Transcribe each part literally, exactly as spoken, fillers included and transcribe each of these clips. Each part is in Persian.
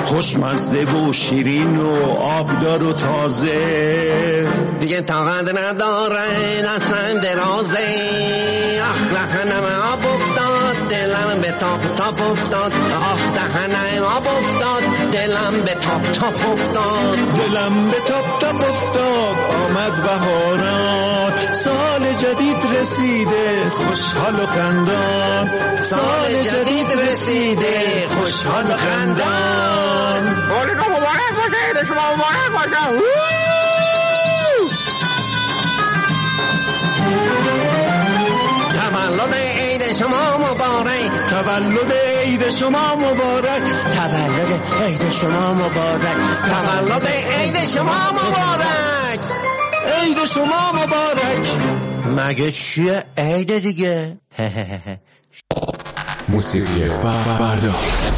خوشمزه و شیرین و آبدار و تازه، دیگه طاقت نداره دستم درازه. آخ دهنم آب افتاد دلم به تاپ تاپ افتاد، آخ دهنم آب افتاد دلم به تاپ تاپ افتاد، دلم به تاپ تاپ افتاد. آمد بهاران، سال جدید رسیده خوشحال و خندان، سال جدید رسیده خوشحال و خندان. مولد مبارک باشه، شما مبارک باشه. تولد عید شما مبارک، تولد عید شما مبارک، تولد عید شما مبارک، تولد عید شما مبارک، عید شما مبارک. مگه چیه عید دیگه؟ موسیقی فردا،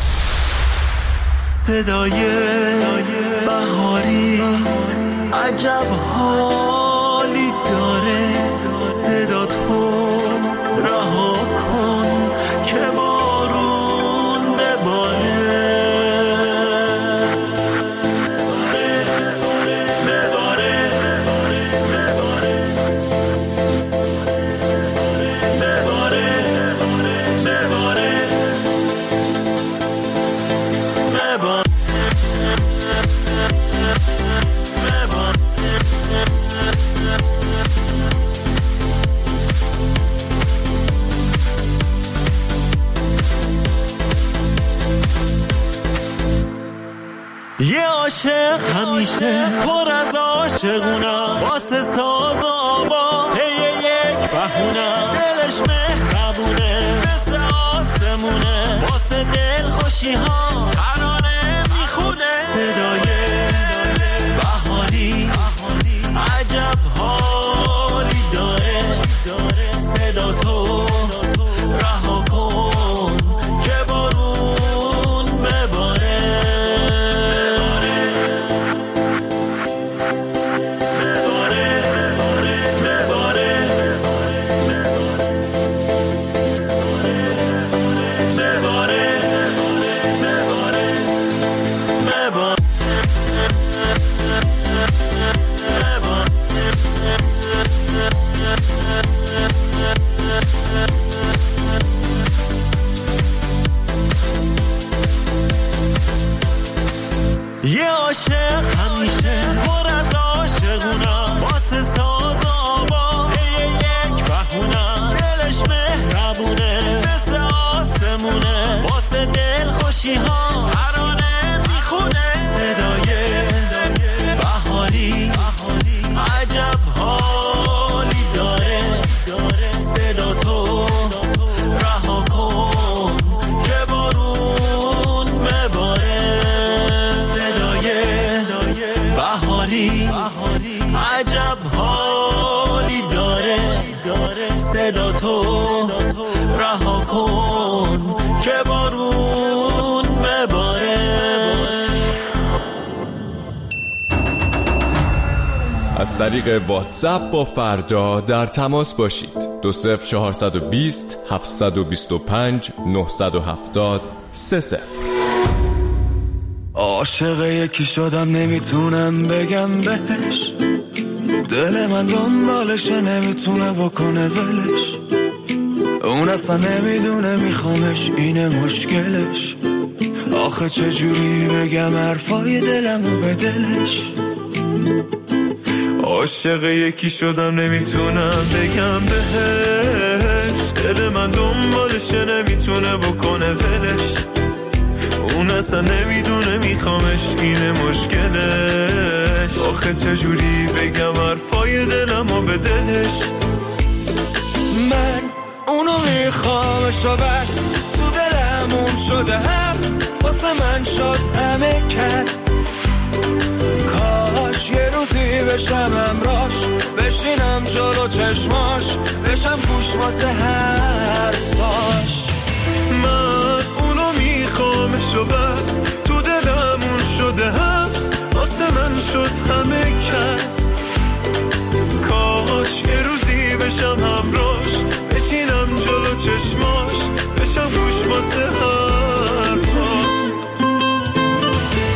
صدای بهاریت عجب حالی داره، صدا تو رها کن که بارون بباره. یه عاشق همیشه پر از عاشقونم، واسه ساز و آوا هی یک بهونم، دلش مهربونه مثل آسمونه، واسه دل خوشی ها ترانه میخونه. صدای بهاری عجب حالی داره، صدا تو رها کن که بارون بباره. یه عاشق همیشه پر از عاشقونم، واسه ساز و آوا هی یک بهونم، دلش مهربونه مثل آسمونه، واسه دل خوشی ها ترانه میخونه. صدای بهاری عجب حالی داره، صدا تو رها کن که بارون بباره. بهاری عجب حالی داره، صدا تو رها کن که بارون بباره. از طریق واتساپ با فردا در تماس باشید. دو صفر چهارصد و بیست هفتصد و بیست و پنج نهصد و هفتاد سه صفر. عاشق یکی شدم نمیتونم بگم بهش، دل من دنبالشه نمیتونه بکنه ولش، اون اصلا نمیدونه میخوامش اینه مشکلش. آخه چجوری بگم حرفای دلمو به دلش. عاشق یکی شدم نمیتونم بگم بهش، دل من دنبالشه نمیتونه بکنه ولش، اون اصلا نمیدونه میخوامش اینه مشکلش. آخه چجوری بگم حرفای دلمو به دلش. من اونو میخوامش و بس، تو دلمون شده حبس، واسه من شد همه کس. کاش یه روزی بشم همراش، بشینم جلو چشماش، بشم گوش واسه حرفاش. من اونو میخوامش و بس، تو دلمون شده حبس، واسه من شد همه کس. کاش یه روزی بشم همراش، بشینم جلو چشماش، بشم گوش واسه حرفاش.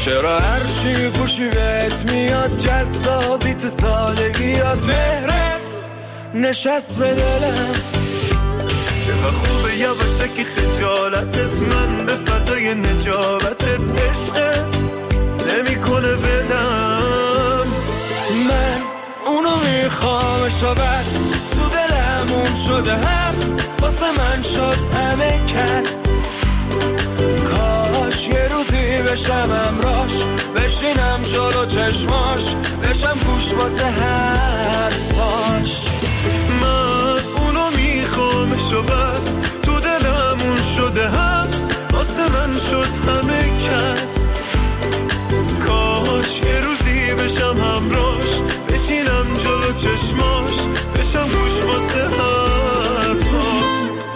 چرا هرچی پوشی بهت میاد جذابی تو سادگیات مهرت نشست به دلم چقدر خوبه یواشکی خجالتت من به فدای نجابتت عشقت نمی کنه بلم من اونو میخوامشو بس تو دلم اون شده حبس واسه من شد همه کس کاش یه روزی بشم امراش بشینم جلو چشماش بشم گوش واسه حرفاش من اونو میخوامشو بس تو دلم اون شده حبس واسه من شد همه کس کاش یه روزی بشم همراش بشینم جلو چشماش بشم گوش واسه حرفاش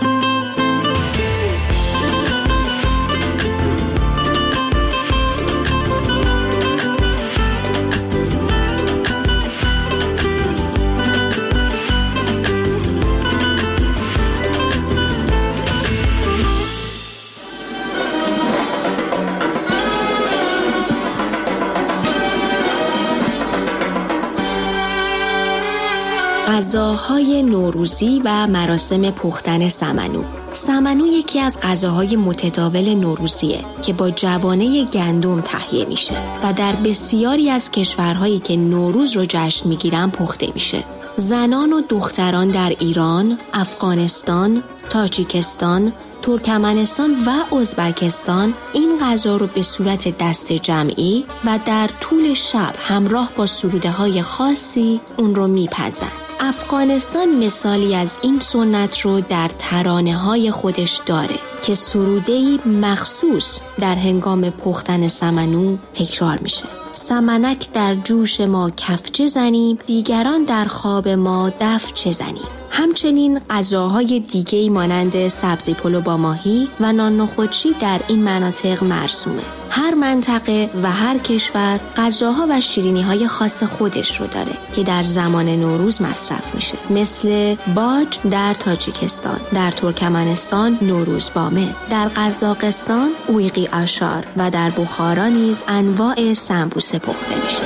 غذاهای نوروزی و مراسم پختن سمنو. سمنو یکی از غذاهای متداول نوروزیه که با جوانه گندم تهیه میشه و در بسیاری از کشورهایی که نوروز رو جشن میگیرن پخته میشه. زنان و دختران در ایران، افغانستان، تاجیکستان، ترکمنستان و ازبکستان این غذا رو به صورت دست جمعی و در طول شب همراه با سروده های خاصی اون رو میپزن. افغانستان مثالی از این سنت رو در ترانه های خودش داره که سروده‌ای مخصوص در هنگام پختن سمنو تکرار میشه. سمنک در جوش ما کفچه زنیم، دیگران در خواب ما دفچه زنیم. همچنین غذاهای دیگه‌ای مانند سبزی پلو با ماهی و نان نخودچی در این مناطق مرسومه. هر منطقه و هر کشور غذاها و شیرینی‌های خاص خودش رو داره که در زمان نوروز مصرف میشه، مثل باج در تاجیکستان، در ترکمنستان نوروز بامه، در قزاقستان اویقی آشار و در بخارا نیز انواع سمبوسه پخته میشه.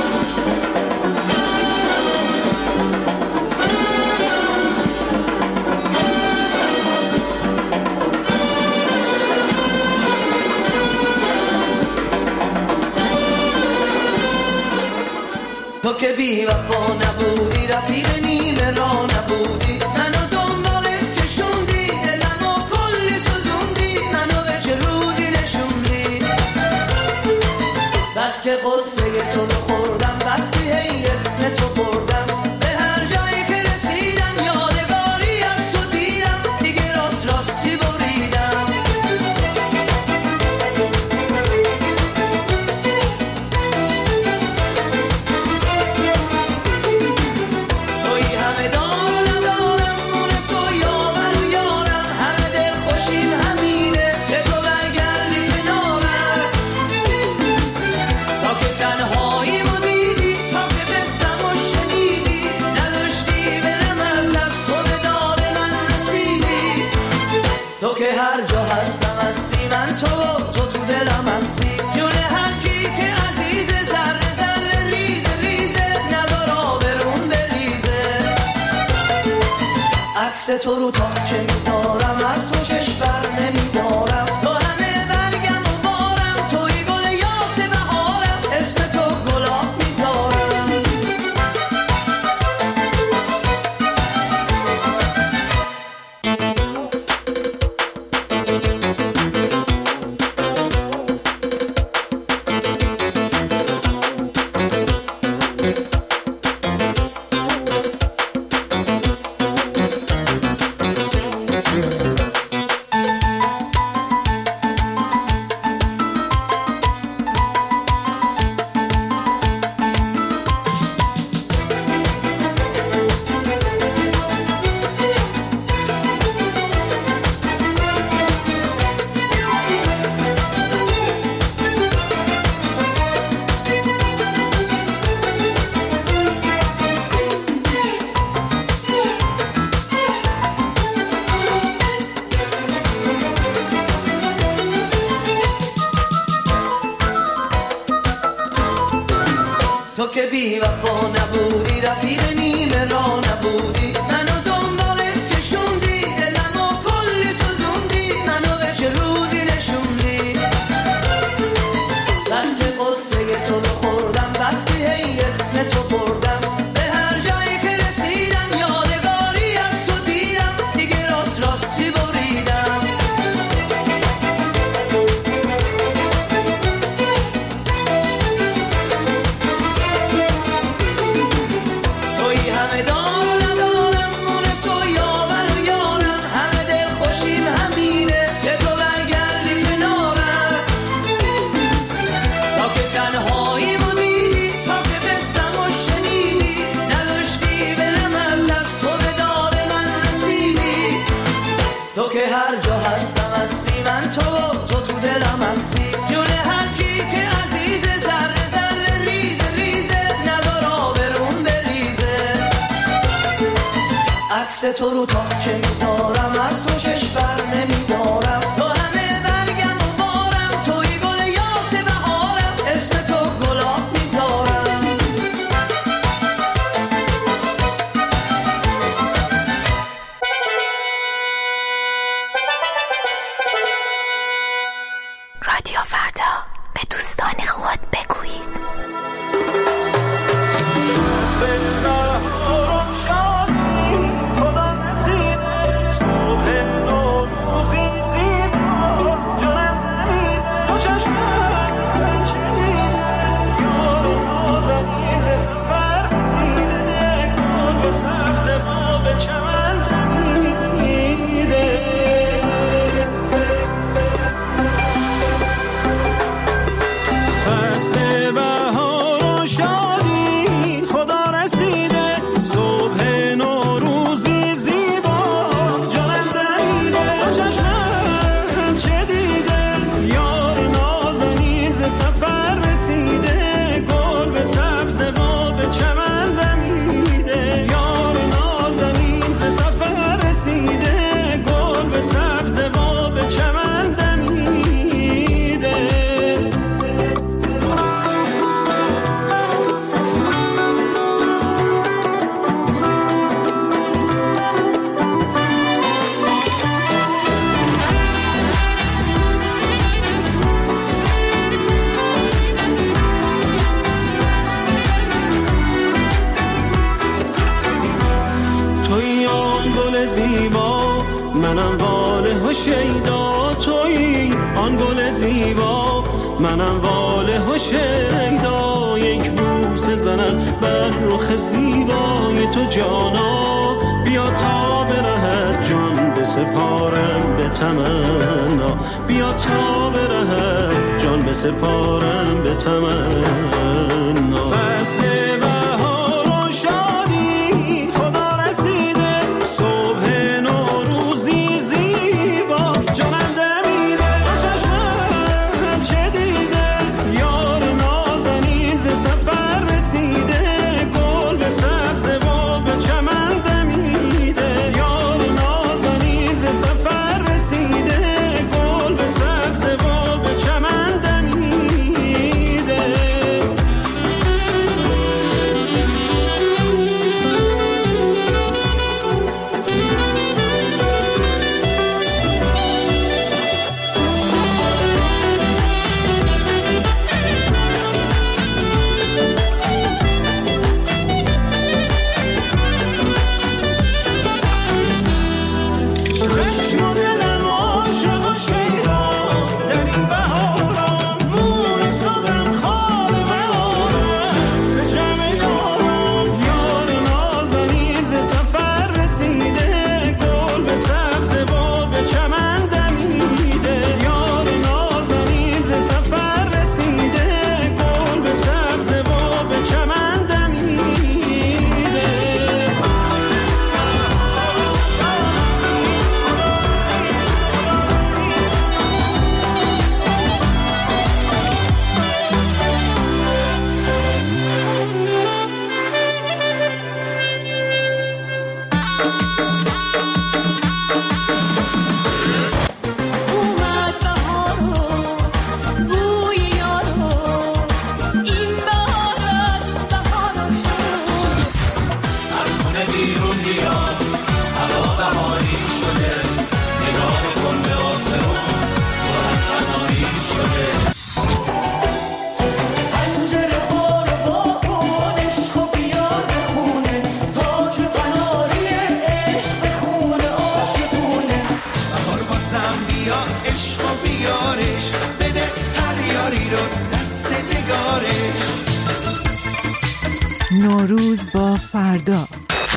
تو که بی وفا نبودی رفیق نیمه را نبودی منو دنبالت کشوندی دلمو کلی سوزوندی منو به چه روزی نشوندی بس که قصه تو رو خوردم بس که هی اسم تو بردم به هر جایی که رسیدم یادگاری از تو دیدم دیگه راست راستی بریدم تو رو تا چه میذارم از تو چشم نمیدارم تو همه برگم و بارم توی گل یاس بهارم اسم تو گلاب میذارم که بی وفا نبودی، رفیق نیمه را نبودی، منو دنبالت کشوندی، دلمو کلی سوزوندی، منو به چه روزی نشوندی. بس که قصه تو رو خوردم، بس که هی اسم تو بردم، به هر جایی که رسیدم یادگاری از تو دیدم، دیگه راست راستی بریدم. توی همه دار و ندارم، مونس و یاور و یارم، همه دل خوشیم همینه که تو برگردی کنارم. تا که تنهایی مو دیدی، تا که قصم و شنیدی، نداشتی برم از دست، تو به داد من رسیدی. تو که هر جا هستم هستی، من تو تو تو دلم هستی، جون هر کی که عزیزه، ذره ذره ریزه ریزه، ندار آبرون بریزه. عکس تو رو تا چه میذارم، از تو چشم بر نمیدارم، تو همه برگم و بارم، توی گل یاس بهارم، اسم تو گلاب میذارم. رادیو فردا، به دوستان خود بگویید. منم واله و شیدا، تویی آن گل زیبا، منم واله و شیدا. یک بوسه زنم بر رخ زیبای تو جانا، بیا تا به رهت جان بسپارم به تمنا، بیا تا به رهت جان بسپارم به تمنا. فصل بهار و شادی خدا رسیده، صبح نوروزی زیبا، جانم دمیده، چشمم چه دیده، یار نازنین ز سفر رسیده، گل به سبز و به چمن دمیده، یار نازنین ز سفر رسیده، گل به سبز و به چمن دمیده. یاری رو دست نگارش. نوروز با فردا.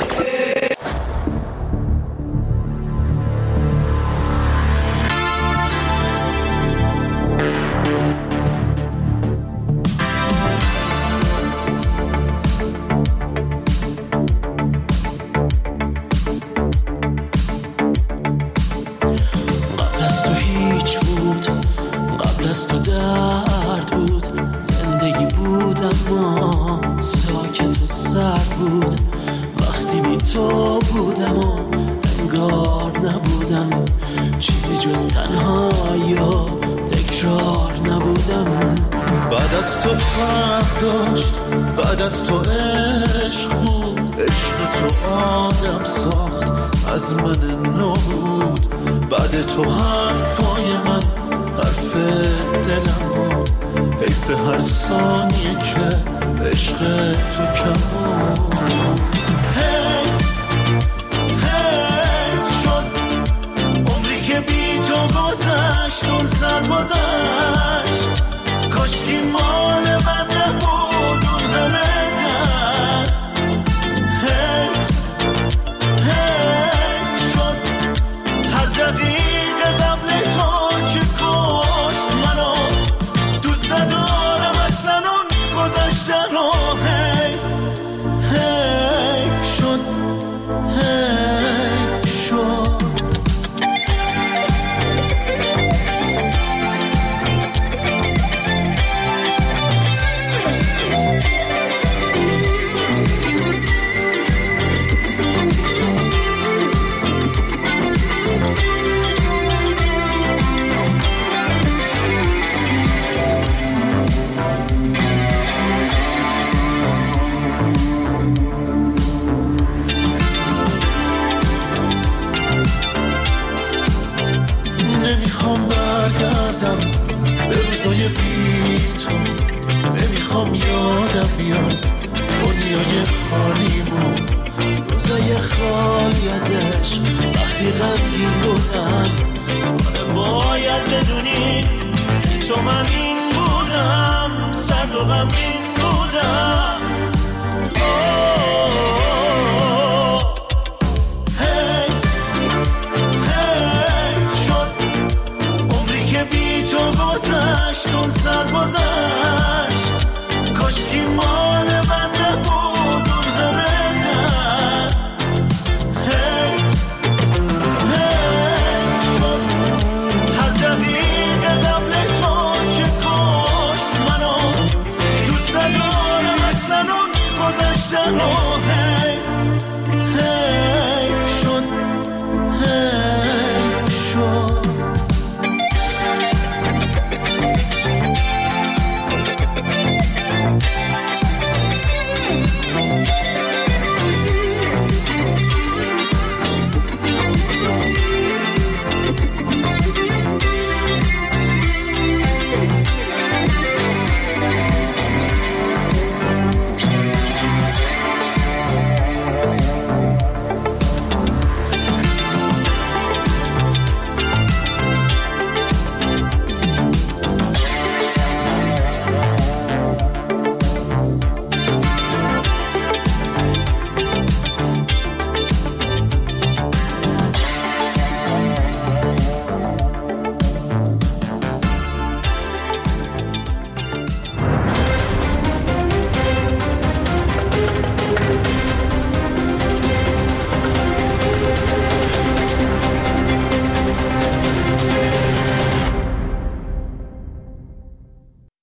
بعد از تو عشق بود، عشق تو آدم ساخت از من نبود. بعد تو حرفای من حرف دلم بود، حیف هر ثانیه که عشق تو کم بود. حیف حیف شد عمری که بی تو گذشت، اون سر گذشت. کاشکی مال من نبود اون همه در. حیف حیف شد هر دقیقه قبل تو که کشت منو. دوست ندارم اصلا اون گذشته رو. حیف حیف شد حیف شد. نمیخوام برگردم به روزای بی تو، نمیخوام یادم بیاد دنیای خالیمون، روزای خالی از عشق وقتی غمگین بودم. باید بدونی تو من این بودم، سرد و غمگین بودم. گذشت اون سر گذشت. کاشکی مال من نبود اون همه در. حیف حیف شد هر دقیقه قبل تو که کشت منو. دوست ندارم اصلا اون گذشته رو.